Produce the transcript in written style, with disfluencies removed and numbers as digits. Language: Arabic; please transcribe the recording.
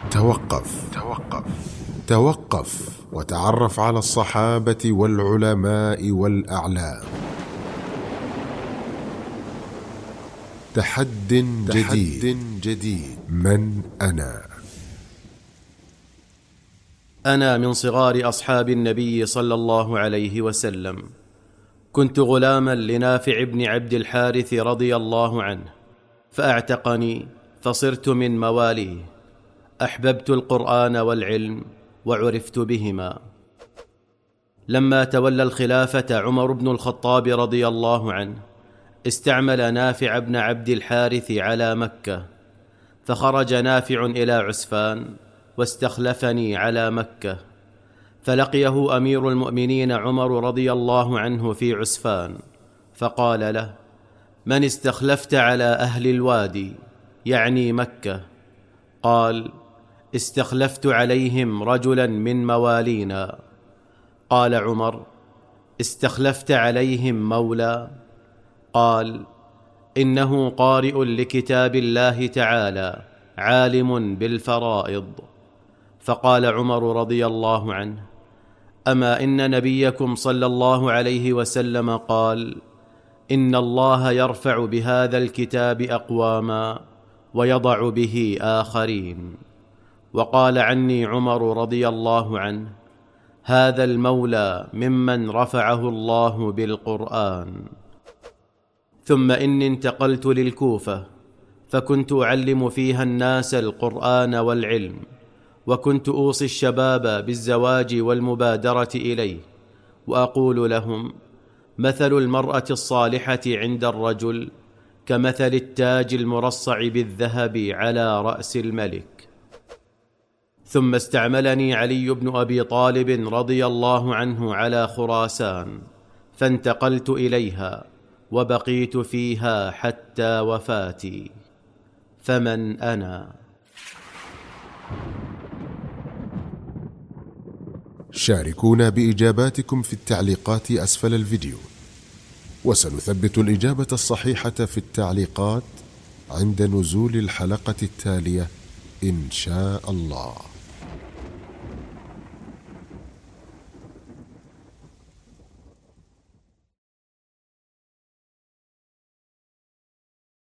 توقف وتعرف على الصحابة والعلماء والأعلام. تحد جديد. من أنا؟ أنا من صغار أصحاب النبي صلى الله عليه وسلم. كنت غلاما لنافع بن عبد الحارث رضي الله عنه، فأعتقني فصرت من مواليه. أحببت القرآن والعلم وعرفت بهما. لما تولى الخلافة عمر بن الخطاب رضي الله عنه، استعمل نافع بن عبد الحارث على مكة، فخرج نافع إلى عسفان واستخلفني على مكة، فلقيه أمير المؤمنين عمر رضي الله عنه في عسفان، فقال له: من استخلفت على أهل الوادي؟ يعني مكة. قال: استخلفت عليهم رجلا من موالينا. قال عمر: استخلفت عليهم مولى؟ قال: إنه قارئ لكتاب الله تعالى عالم بالفرائض. فقال عمر رضي الله عنه: أما إن نبيكم صلى الله عليه وسلم قال: إن الله يرفع بهذا الكتاب أقواما ويضع به آخرين. وقال عني عمر رضي الله عنه: هذا المولى ممن رفعه الله بالقرآن. ثم إني انتقلت للكوفة، فكنت أعلم فيها الناس القرآن والعلم، وكنت أوصي الشباب بالزواج والمبادرة إليه، وأقول لهم: مثل المرأة الصالحة عند الرجل كمثل التاج المرصع بالذهب على رأس الملك. ثم استعملني علي بن أبي طالب رضي الله عنه على خراسان، فانتقلت إليها وبقيت فيها حتى وفاتي. فمن أنا؟ شاركونا بإجاباتكم في التعليقات أسفل الفيديو، وسنثبت الإجابة الصحيحة في التعليقات عند نزول الحلقة التالية إن شاء الله.